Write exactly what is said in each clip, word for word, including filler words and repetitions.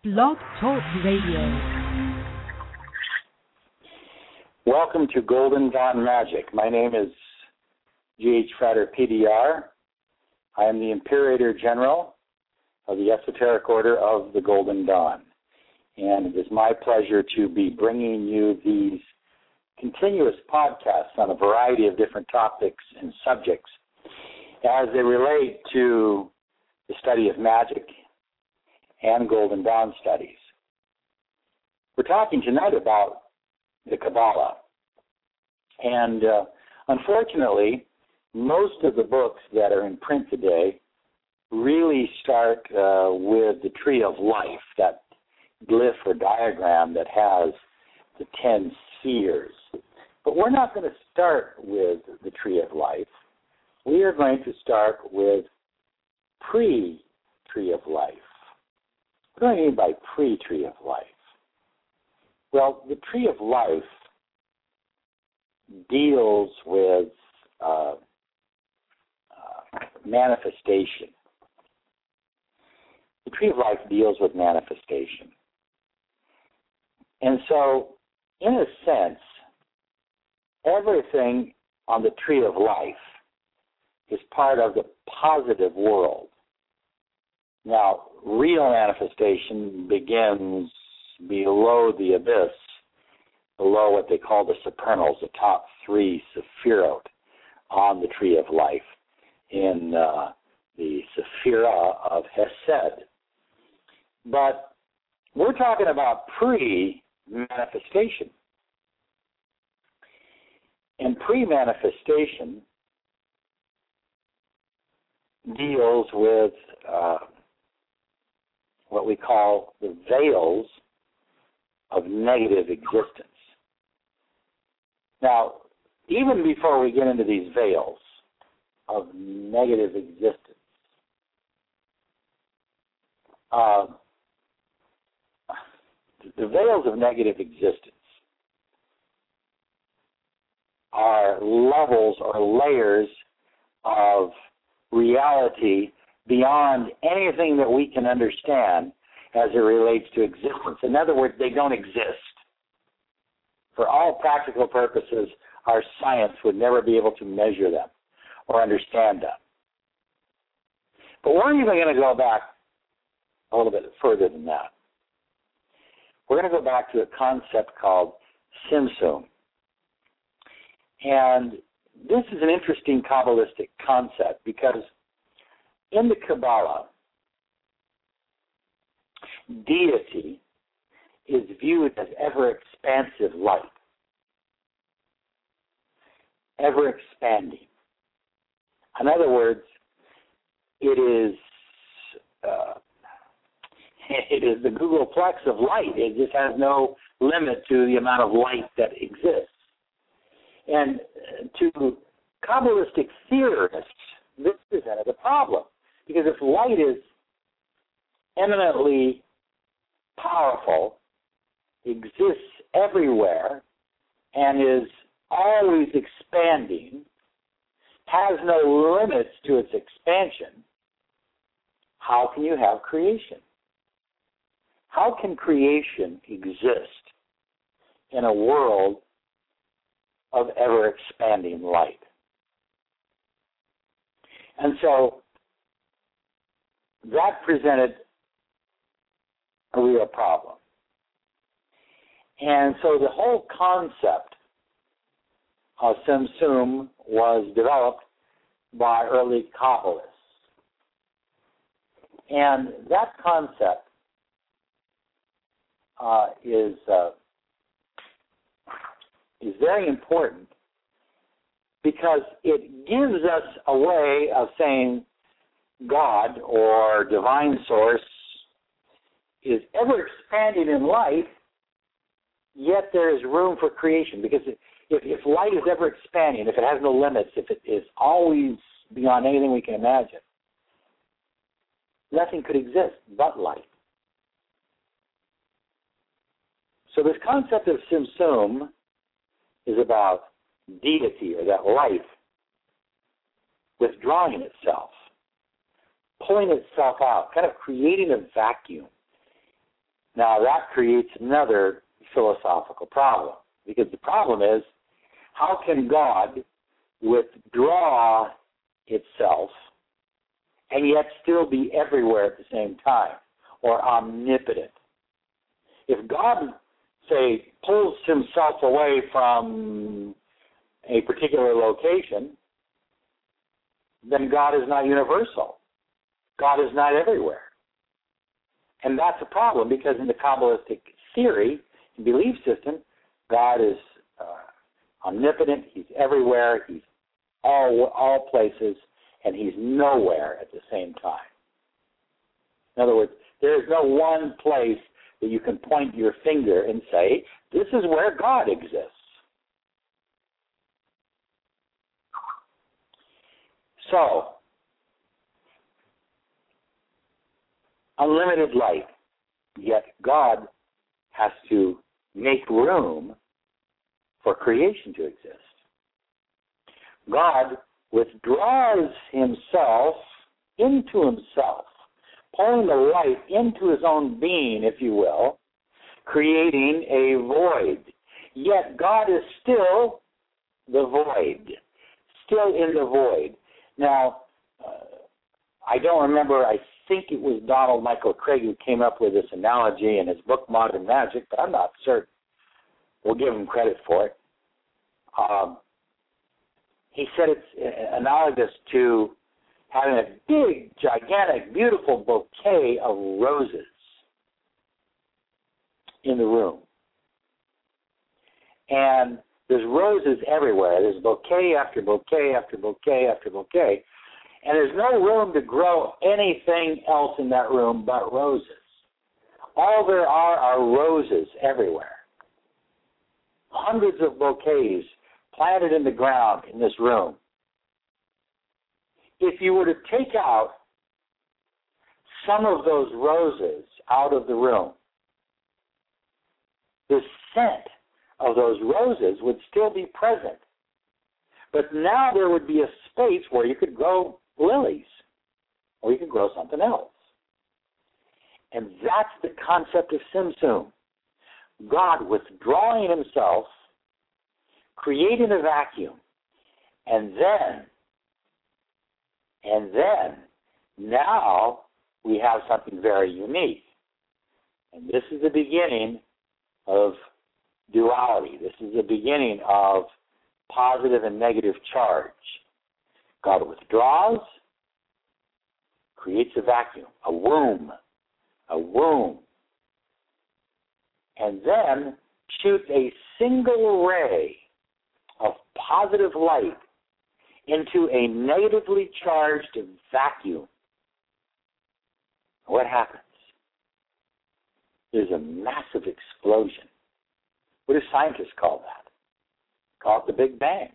Blog Talk Radio. Welcome to Golden Dawn Magic. My name is G H Frater P D R. I am the Imperator General of the Esoteric Order of the Golden Dawn. And it is my pleasure to be bringing you these continuous podcasts on a variety of different topics and subjects as they relate to the study of magic and Golden Dawn studies. We're talking tonight about the Kabbalah. And uh, unfortunately, most of the books that are in print today really start uh, with the Tree of Life, that glyph or diagram that has the ten spheres. But we're not going to start with the Tree of Life. We are going to start with pre-Tree of Life. What do I mean by pre-Tree of Life? Well, the Tree of Life deals with uh, uh, manifestation. The Tree of Life deals with manifestation. And so, in a sense, everything on the Tree of Life is part of the positive world. Now, real manifestation begins below the abyss, below what they call the supernals, the top three sephirot on the Tree of Life in uh, the Sephirah of Hesed. But we're talking about pre-manifestation. And pre-manifestation deals with uh, what we call the veils of negative existence. Now, even before we get into these veils of negative existence, uh, the veils of negative existence are levels or layers of reality beyond anything that we can understand as it relates to existence. In other words, they don't exist. For all practical purposes, our science would never be able to measure them or understand them. But we're even going to go back a little bit further than that. We're going to go back to a concept called Tzimtzum. And this is an interesting Kabbalistic concept because in the Kabbalah, deity is viewed as ever-expansive light, ever-expanding. In other words, it is uh, it is the Googleplex of light. It just has no limit to the amount of light that exists. And to Kabbalistic theorists, this presented a problem. Because if light is eminently powerful, exists everywhere, and is always expanding, has no limits to its expansion, how can you have creation? How can creation exist in a world of ever-expanding light? And so that presented a real problem. And so the whole concept of Tzimtzum was developed by early Kabbalists. And that concept uh, is uh, is very important because it gives us a way of saying God or divine source is ever expanding in light, yet there is room for creation. Because if, if light is ever expanding, if it has no limits, if it is always beyond anything we can imagine, nothing could exist but light. So this concept of Tzimtzum is about deity, or that life, withdrawing itself, pulling itself out, kind of creating a vacuum Now, that creates another philosophical problem, because the problem is, how can God withdraw itself and yet still be everywhere at the same time, or omnipotent? If God, say, pulls himself away from a particular location, then God is not universal. God is not everywhere. And that's a problem, because in the Kabbalistic theory and belief system, God is uh, omnipotent, he's everywhere, he's all, all places, and he's nowhere at the same time. In other words, there is no one place that you can point your finger and say, this is where God exists. So, unlimited light, yet God has to make room for creation to exist. God withdraws himself into himself, pulling the light into his own being, if you will, creating a void. Yet God is still the void, still in the void. Now, uh, I don't remember, I think it was Donald Michael Craig who came up with this analogy in his book, Modern Magic, but I'm not certain. We'll give him credit for it. Um, he said it's analogous to having a big, gigantic, beautiful bouquet of roses in the room. And there's roses everywhere. There's bouquet after bouquet after bouquet after bouquet. And there's no room to grow anything else in that room but roses. All there are are roses everywhere. Hundreds of bouquets planted in the ground in this room. If you were to take out some of those roses out of the room, the scent of those roses would still be present. But now there would be a space where you could grow lilies, or you could grow something else. And that's the concept of Tzimtzum. God withdrawing himself, creating a vacuum, and then, and then, now we have something very unique. And this is the beginning of duality. This is the beginning of positive and negative charge. God withdraws, creates a vacuum, a womb, a womb, and then shoots a single ray of positive light into a negatively charged vacuum. What happens? There's a massive explosion. What do scientists call that? Call it the Big Bang.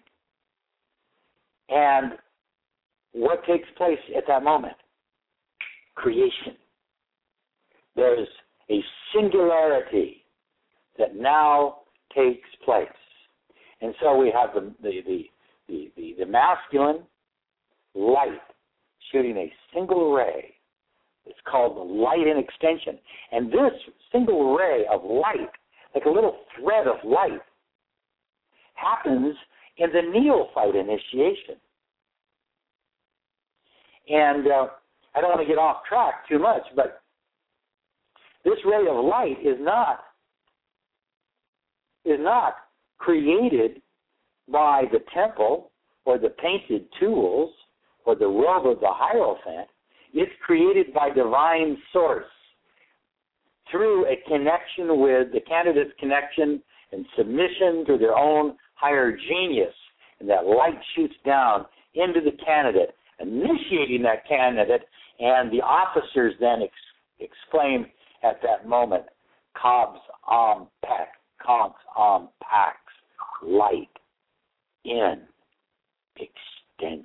And what takes place at that moment? Creation. There's a singularity that now takes place. And so we have the the, the, the, the, the masculine light shooting a single ray. It's called the light in extension. And this single ray of light, like a little thread of light, happens in the neophyte initiation. And uh, I don't want to get off track too much, but this ray of light is not is not created by the temple or the painted tools or the robe of the Hierophant. It's created by divine source through a connection with the candidate's connection and submission to their own higher genius. And that light shoots down into the candidate, initiating that candidate, and the officers then ex- exclaim at that moment, Cobb's Om Pax, Cobb's Om Pax, light in extension.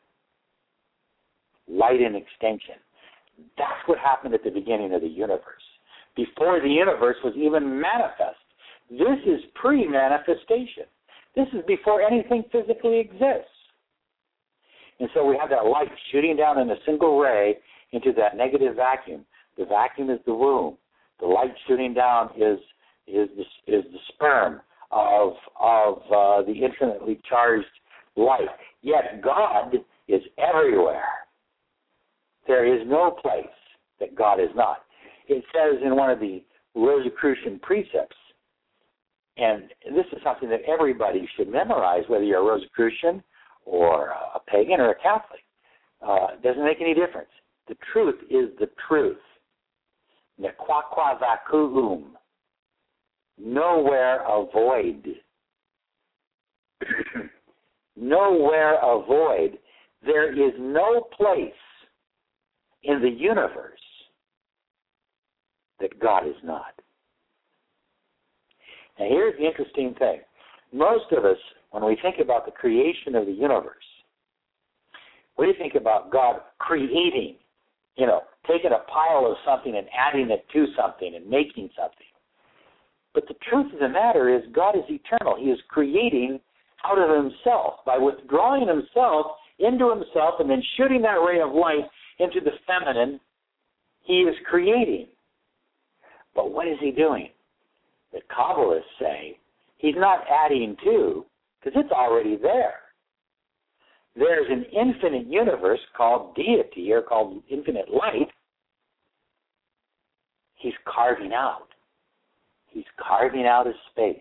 Light in extension. That's what happened at the beginning of the universe, before the universe was even manifest. This is pre-manifestation. This is before anything physically exists. And so we have that light shooting down in a single ray into that negative vacuum. The vacuum is the womb. The light shoots shooting down is is the, is the sperm of of uh, the infinitely charged light. Yet God is everywhere. There is no place that God is not. It says in one of the Rosicrucian precepts, and this is something that everybody should memorize, whether you're a Rosicrucian or a pagan or a Catholic. Uh, it doesn't make any difference. The truth is the truth. Ne quaque vacuum. Nowhere a void. Nowhere a void. There is no place in the universe that God is not. Now here's the interesting thing. Most of us, when we think about the creation of the universe, we think about God creating, you know, taking a pile of something and adding it to something and making something. But the truth of the matter is God is eternal. He is creating out of himself by withdrawing himself into himself and then shooting that ray of light into the feminine. He is creating. But what is he doing? The Kabbalists say he's not adding to, because it's already there. There's an infinite universe called deity or called infinite light. He's carving out. He's carving out a space.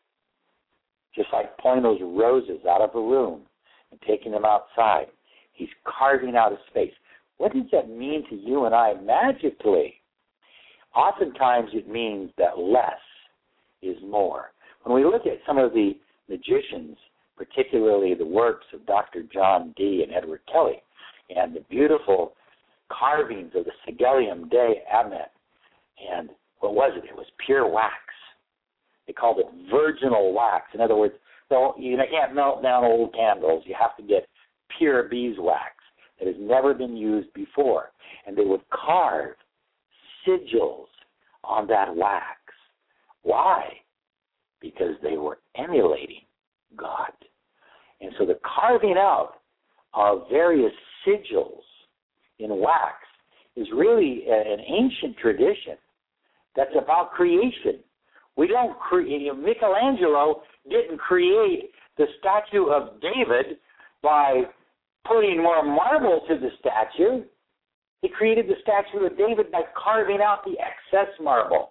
Just like pulling those roses out of a room and taking them outside. He's carving out a space. What does that mean to you and I magically? Oftentimes it means that less is more. When we look at some of the magicians, particularly the works of Doctor John Dee and Edward Kelly, and the beautiful carvings of the Sigillium Dei Amet, and what was it? It was pure wax. They called it virginal wax. In other words, so you can't melt down old candles. You have to get pure beeswax that has never been used before. And they would carve sigils on that wax. Why? Because they were emulating God. And so the carving out of various sigils in wax is really an ancient tradition that's about creation. We don't create, Michelangelo didn't create the statue of David by putting more marble to the statue. He created the statue of David by carving out the excess marble.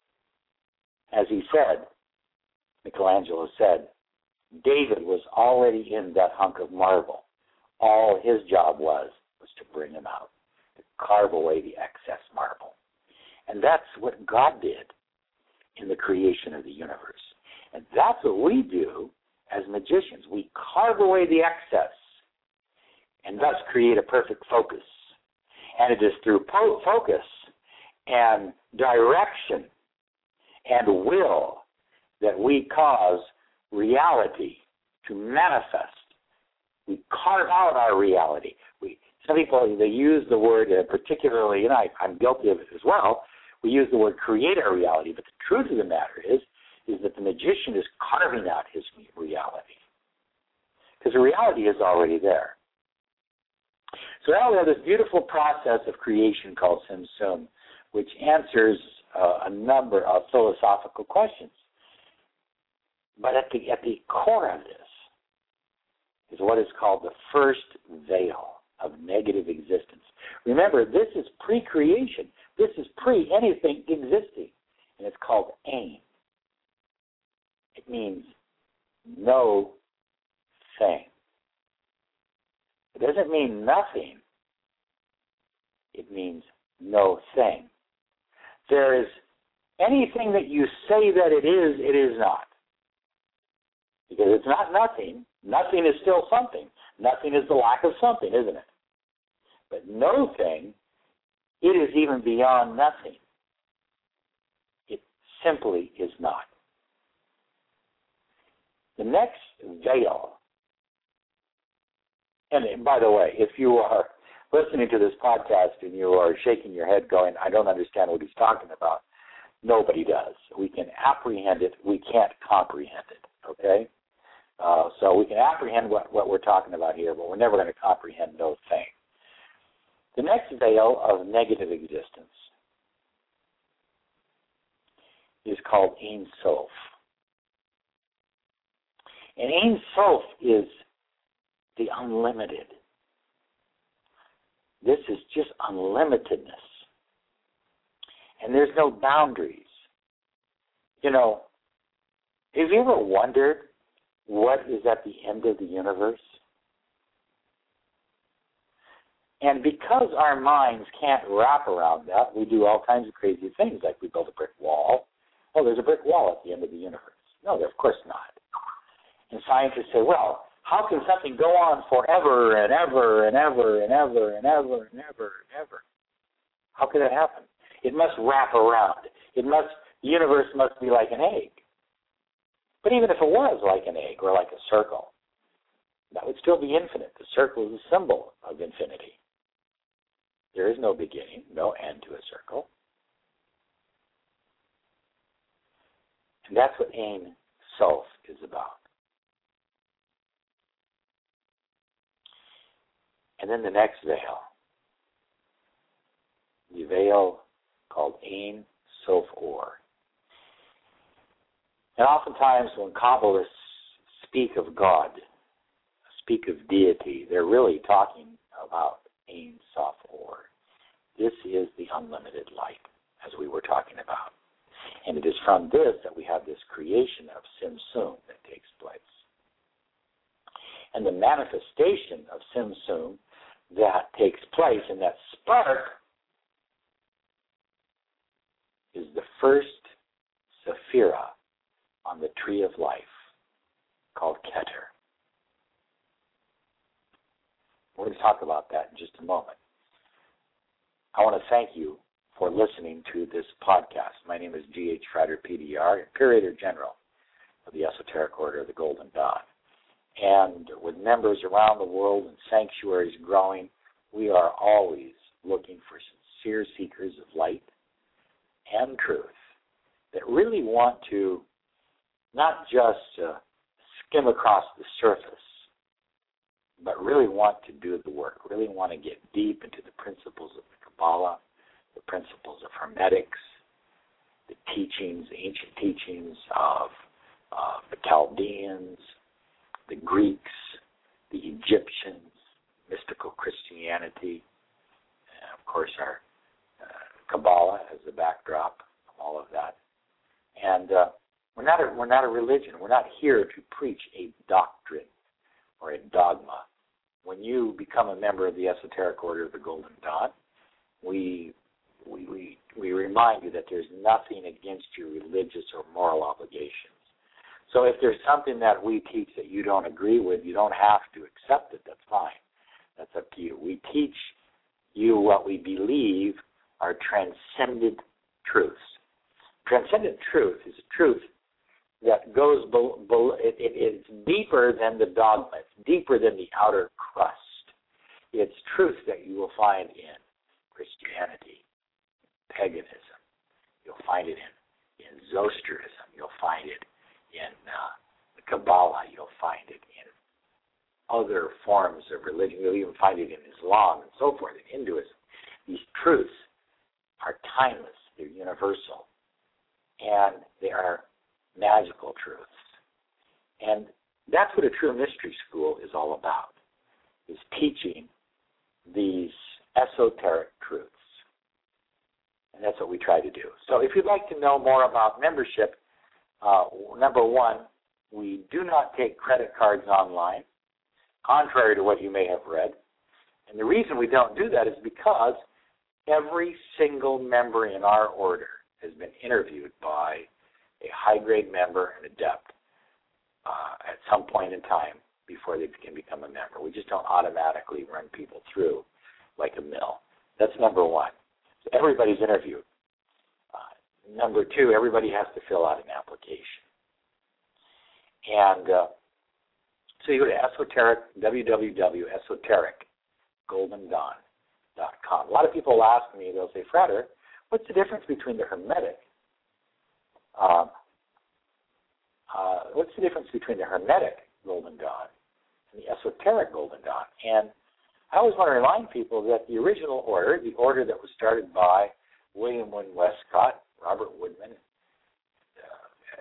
As he said, Michelangelo said, David was already in that hunk of marble. All his job was, was to bring him out, to carve away the excess marble. And that's what God did in the creation of the universe. And that's what we do as magicians. We carve away the excess and thus create a perfect focus. And it is through po- focus and direction and will that we cause reality to manifest. We carve out our reality. We, some people, they use the word, uh, particularly, and I, I'm guilty of it as well, we use the word create our reality, but the truth of the matter is, is that the magician is carving out his reality. Because the reality is already there. So now we have this beautiful process of creation called Tzimtzum, which answers uh, a number of philosophical questions. But at the at the core of this is what is called the first veil of negative existence. Remember, this is pre-creation. This is pre-anything existing. And it's called aim. It means no thing. It doesn't mean nothing. It means no thing. There is anything that you say that it is, it is not. Because it's not nothing. Nothing is still something. Nothing is the lack of something, isn't it? But no thing, it is even beyond nothing. It simply is not. The next veil, and by the way, if you are listening to this podcast and you are shaking your head going, I don't understand what he's talking about, nobody does. We can apprehend it. We can't comprehend it, okay? Uh, so we can apprehend what, what we're talking about here, but we're never going to comprehend no thing. The next veil of negative existence is called Ein Sof. And Ein Sof is the unlimited. This is just unlimitedness. And there's no boundaries. You know, have you ever wondered what is at the end of the universe? And because our minds can't wrap around that, we do all kinds of crazy things, like we build a brick wall. Oh, there's a brick wall at the end of the universe. No, of course not. And scientists say, well, how can something go on forever and ever and ever and ever and ever and ever and ever? How could that happen? It must wrap around. It must, the universe must be like an egg. But even if it was like an egg or like a circle, that would still be infinite. The circle is a symbol of infinity. There is no beginning, no end to a circle. And that's what Ein Sof is about. And then the next veil, the veil called Ein Sof Or. And oftentimes when Kabbalists speak of God, speak of deity, they're really talking about Ein Sof Or. This is the unlimited light, as we were talking about. And it is from this that we have this creation of Tzimtzum that takes place. And the manifestation of Tzimtzum that takes place in that spark is the first sephira on the tree of life called Keter. We're going to talk about that in just a moment. I want to thank you for listening to this podcast. My name is G H Frater, P D R, Curator General of the Esoteric Order of the Golden Dawn. And with members around the world and sanctuaries growing, we are always looking for sincere seekers of light and truth that really want to not just uh, skim across the surface, but really want to do the work, really want to get deep into the principles of the Kabbalah, the principles of Hermetics, the teachings, the ancient teachings of uh, the Chaldeans, the Greeks, the Egyptians, mystical Christianity, and of course our uh, Kabbalah as the backdrop of all of that. And uh, we're not a, we're not a religion. We're not here to preach a doctrine or a dogma. When you become a member of the Esoteric Order of the Golden Dawn, we we we, we remind you that there's nothing against your religious or moral obligations. So if there's something that we teach that you don't agree with, you don't have to accept it. That's fine. That's up to you. We teach you what we believe are transcendent truths. Transcendent truth is a truth that goes, below, below, it, it, it's deeper than the dogma. It's deeper than the outer crust. It's truth that you will find in Christianity, paganism. You'll find it in, in Zoroastrianism. You'll find it in uh, the Kabbalah. You'll find it in other forms of religion. You'll even find it in Islam and so forth, in Hinduism. These truths are timeless. They're universal. And they are magical truths. And that's what a true mystery school is all about, is teaching these esoteric truths. And that's what we try to do. So if you'd like to know more about membership, uh, number one, we do not take credit cards online, contrary to what you may have read. And the reason we don't do that is because every single member in our order has been interviewed by a high-grade member and adept uh, at some point in time before they can become a member. We just don't automatically run people through like a mill. That's number one. So everybody's interviewed. Uh, number two, everybody has to fill out an application. And uh, so you go to esoteric, w w w dot esoteric golden dawn dot com. A lot of people ask me, they'll say, Frater, what's the difference between the Hermetic, uh, uh, what's the difference between the Hermetic Golden Dawn and the Esoteric Golden Dawn? And I always want to remind people that the original order, the order that was started by William Wynne Westcott, Robert Woodman,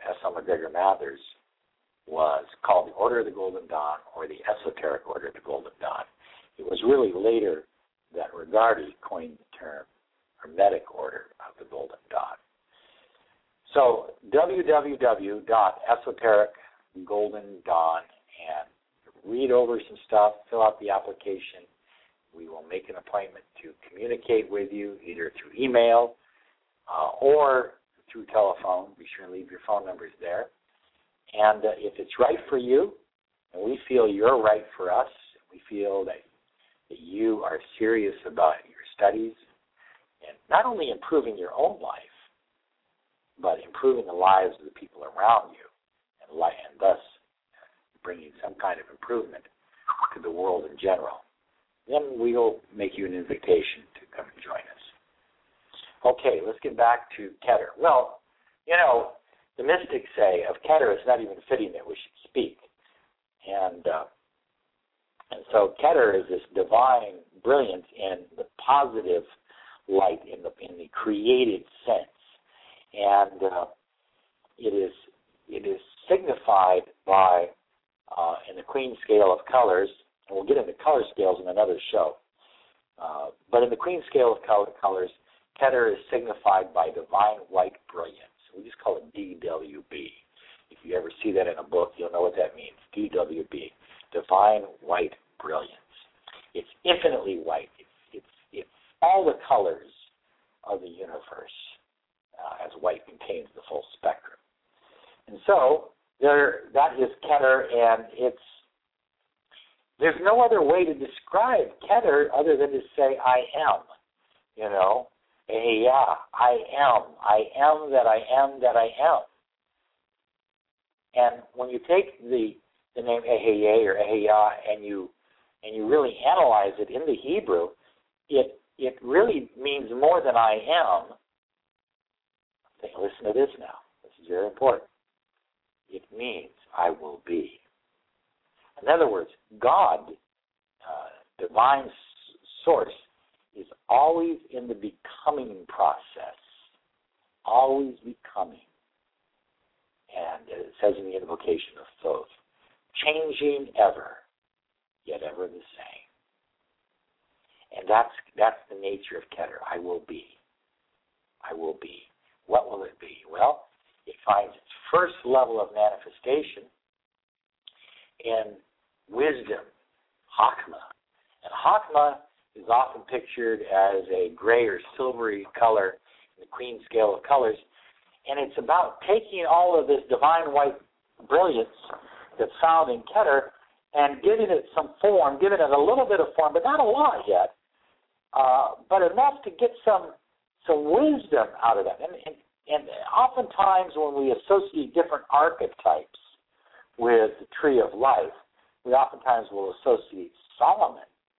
S L McGregor Mathers was called the Order of the Golden Dawn or the Esoteric Order of the Golden Dawn. It was really later that Regardie coined the term Hermetic Order of the Golden Dawn. So w w w dot esoteric golden dawn, and read over some stuff, fill out the application. We will make an appointment to communicate with you either through email uh, or through telephone. Be sure and leave your phone numbers there. And uh, if it's right for you, and we feel you're right for us, we feel that, that you are serious about your studies and not only improving your own life, but improving the lives of the people around you, and, li- and thus bringing some kind of improvement to the world in general, then we'll make you an invitation to come and join us. Okay, let's get back to Keter. Well, you know, the mystics say of Keter, it's not even fitting that we should speak. And uh, and so Keter is this divine brilliance in the positive light, in the in the created sense. And uh, it is it is signified by, uh, in the Queen scale of colors, and we'll get into color scales in another show, uh, but in the Queen scale of color, colors, Keter is signified by divine white brilliance. We just call it D W B. If you ever see that in a book, you'll know what that means, D W B, divine white brilliance. It's infinitely white. It's, it's, it's all the colors of the universe, uh, as white contains the full spectrum. And so there, that is Keter, and it's there's no other way to describe Keter other than to say I am, you know. Hey, yeah, I am. I am that I am that I am. And when you take the the name Eheye or Eheya and you and you really analyze it in the Hebrew, it it really means more than I am. Listen to this now. This is very important. It means I will be. In other words, God, uh, divine source, is always in the becoming process, always becoming. And it says in the invocation of Thoth, changing ever, yet ever the same. And that's that's the nature of Keter. I will be. I will be. What will it be? Well, it finds its first level of manifestation in wisdom, Chachma. And Chachma is often pictured as a gray or silvery color in the Queen scale of colors. And it's about taking all of this divine white brilliance that's found in Keter and giving it some form, giving it a little bit of form, but not a lot yet, uh, but enough to get some some wisdom out of that. And, and, and oftentimes when we associate different archetypes with the tree of life, we oftentimes will associate Solomon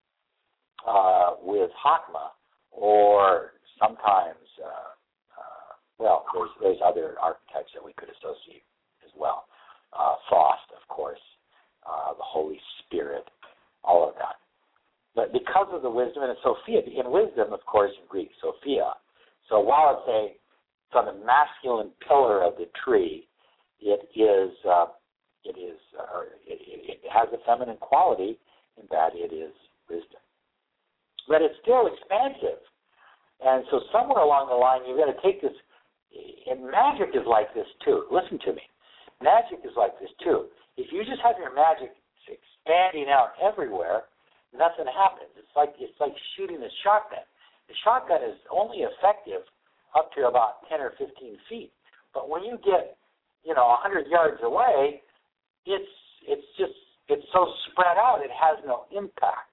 Uh, with Chachma, or sometimes, uh, uh, well, there's, there's other archetypes that we could associate as well. Uh, Thoth, of course, uh, the Holy Spirit, all of that. But because of the wisdom, and Sophia, in wisdom, of course, in Greek, Sophia. So while it's a, it's on the masculine pillar of the tree, it is, uh, it is, uh, it, it has a feminine quality in that it is wisdom. But it's still expansive. And so somewhere along the line, you've got to take this, and magic is like this too. Listen to me. Magic is like this too. If you just have your magic expanding out everywhere, nothing happens. It's like it's like shooting a shotgun. The shotgun is only effective up to about ten or fifteen feet. But when you get, you know, one hundred yards away, it's it's just, it's so spread out, it has no impact.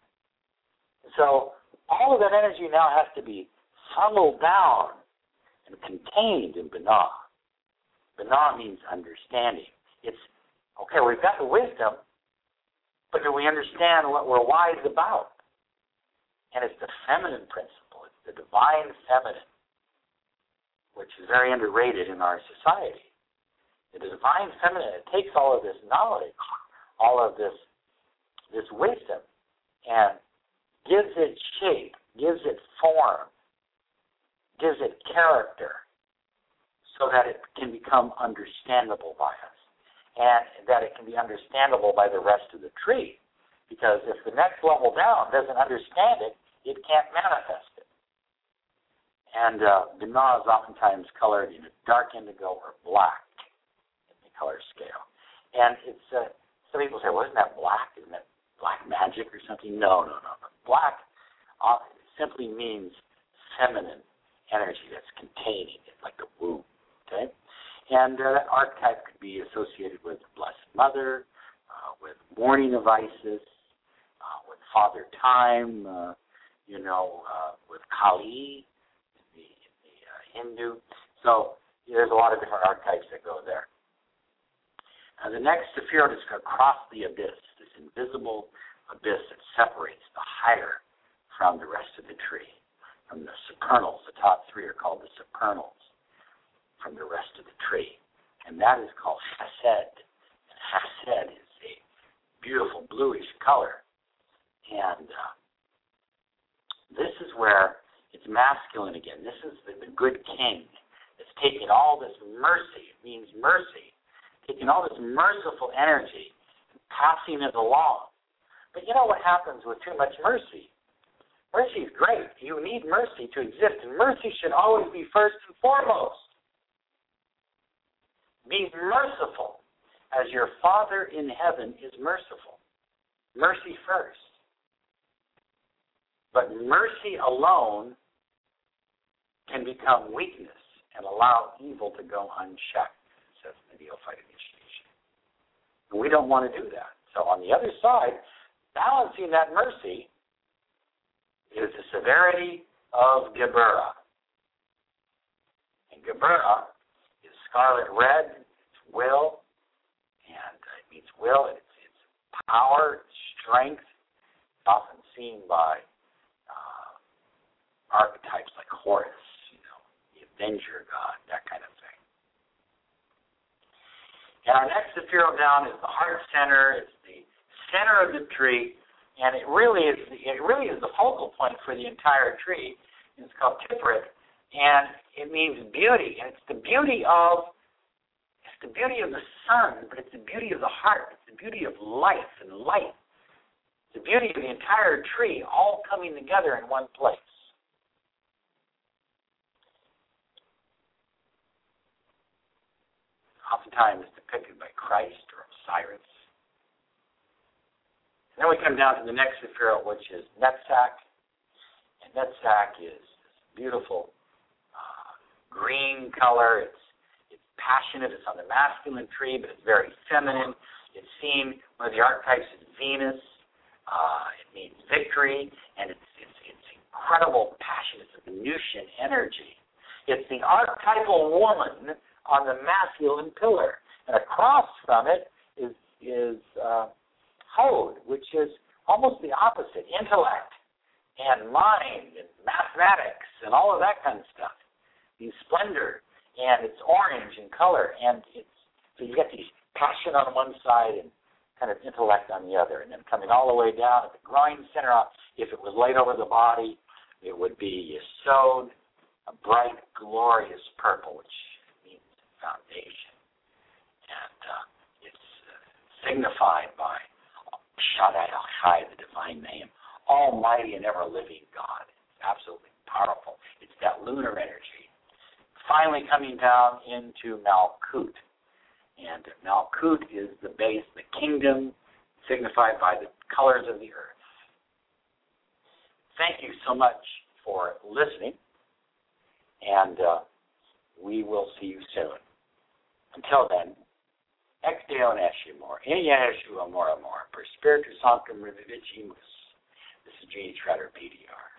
So all of that energy now has to be funneled down and contained in Binah. Binah means understanding. It's, okay, we've got the wisdom, but do we understand what we're wise about? And it's the feminine principle. It's the divine feminine, which is very underrated in our society. The divine feminine, it takes all of this knowledge, all of this, this wisdom, and gives it shape, gives it form, gives it character, so that it can become understandable by us, and that it can be understandable by the rest of the tree. Because if the next level down doesn't understand it, it can't manifest it. And uh, Binah is oftentimes colored in a dark indigo or black in the color scale. And it's uh, some people say, well, isn't that black? Isn't that black magic or something? No, no, no. Black uh, simply means feminine energy that's containing it, like a womb. Okay? And uh, that archetype could be associated with the Blessed Mother, uh, with mourning of Isis, uh, with Father Time, uh, you know, uh, with Kali, the, the uh, Hindu. So yeah, there's a lot of different archetypes that go there. Now, the next Sephirot is across the abyss, this invisible abyss that separates the higher from the rest of the tree, from the supernals. The top three are called the supernals from the rest of the tree. And that is called Chesed. And Chesed is a beautiful bluish color. And uh, this is where it's masculine again. This is the, the good king that's taking all this mercy. It means mercy. Taking all this merciful energy and passing it along. But you know what happens with too much mercy? Mercy is great. You need mercy to exist, and mercy should always be first and foremost. Be merciful as your Father in heaven is merciful. Mercy first. But mercy alone can become weakness and allow evil to go unchecked, says the Neophyte Initiation. And we don't want to do that. So on the other side, balancing that mercy is the severity of Geburah. And Geburah is scarlet red, it's will, and it means will, it's, it's power, it's strength. It's often seen by uh, archetypes like Horus, you know, the Avenger God, that kind of thing. And our next Sephirot down is the heart center. It's the center of the tree, and it really is it really is the focal point for the entire tree. It's called Tiferet, and it means beauty. And it's the beauty of it's the beauty of the sun, but it's the beauty of the heart. It's the beauty of life and light. It's the beauty of the entire tree all coming together in one place. Oftentimes depicted by Christ or Osiris. And then we come down to the next Sephirot, which is Netzach. And Netzach is this beautiful uh, green color. It's it's passionate. It's on the masculine tree, but it's very feminine. It's seen, one of the archetypes is Venus. Uh, it means victory, and it's, it's, it's incredible passion. It's a Venusian energy. It's the archetypal woman on the masculine pillar. And across from it is, is uh, Hod, which is almost the opposite, intellect and mind and mathematics and all of that kind of stuff. The splendor, and it's orange in color, and it's so you get these passion on one side and kind of intellect on the other, and then coming all the way down at the groin center. If it was laid over the body, it would be Yesod, a bright, glorious purple, which means foundation, and uh, it's uh, signified by Shaddai El-Chai, the divine name, almighty and ever-living God. It's absolutely powerful. It's that lunar energy. Finally coming down into Malkut. And Malkut is the base, the kingdom, signified by the colors of the earth. Thank you so much for listening, and uh, we will see you soon. Until then, Ex Deo Neshamor, in Yeshua Mora Mor, per Spiritus Sanctum Revivimus. This is Gene Shredder, P D R.